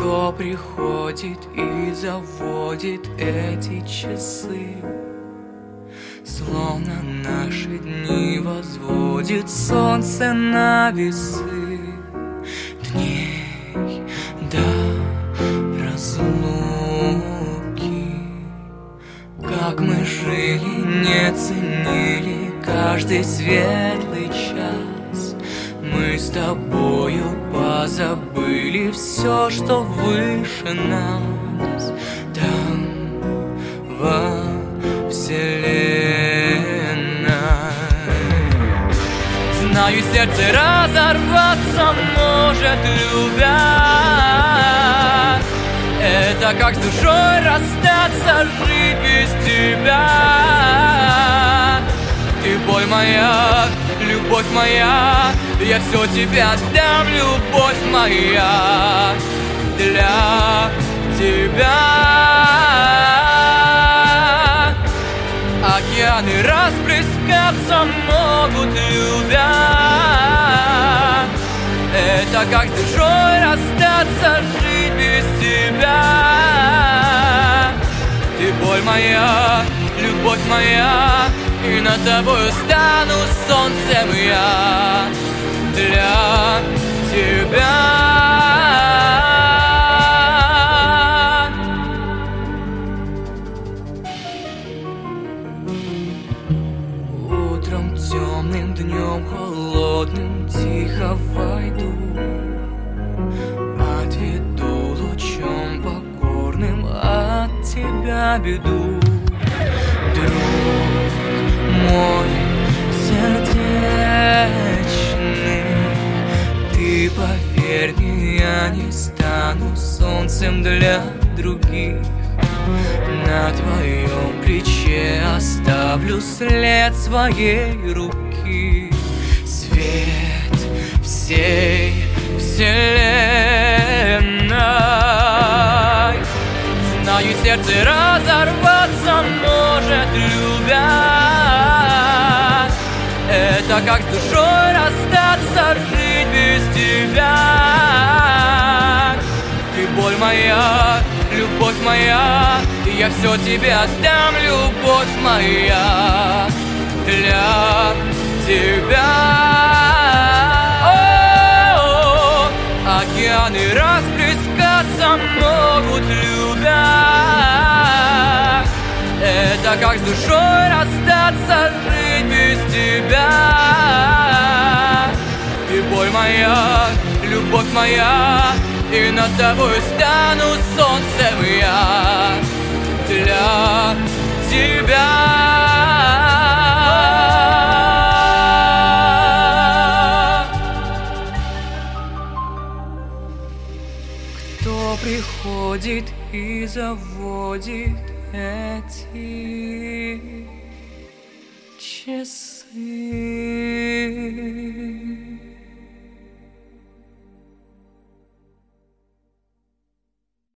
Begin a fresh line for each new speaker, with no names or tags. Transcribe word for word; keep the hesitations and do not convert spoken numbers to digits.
Кто приходит и заводит эти часы, словно наши дни возводит солнце на весы. Дней до разлуки, как мы жили, не ценили каждый светлый час. Мы с тобою позабыли все, что выше нас. Там, во вселенной, знаю, сердце разорваться может, любя. Это как с душой расстаться, жить без тебя. Ты боль моя, любовь моя, я все тебе отдам, любовь моя, для тебя. Океаны расплескаться могут, любя. Это как с душой расстаться, жить без тебя. Ты боль моя, любовь моя, и над тобою стану солнцем я, для тебя. Утром темным, днем холодным тихо войду, отведу лучом покорным от тебя беду. Друг мой сердечный, ты поверь мне, я не стану солнцем для других. На твоем плече оставлю след своей руки. Свет всей вселенной, знаю, сердце разорваться может, любя. Это как с душой расстаться, жить без тебя. Ты боль моя, любовь моя, я все тебе отдам, любовь моя, для тебя. О-о-о, океаны расплескаться могут, любя. Это как с душой расстаться, жить без тебя. Ты боль моя, любовь моя, и над тобой стану солнцем я, для тебя. Кто приходит и заводит эти часы?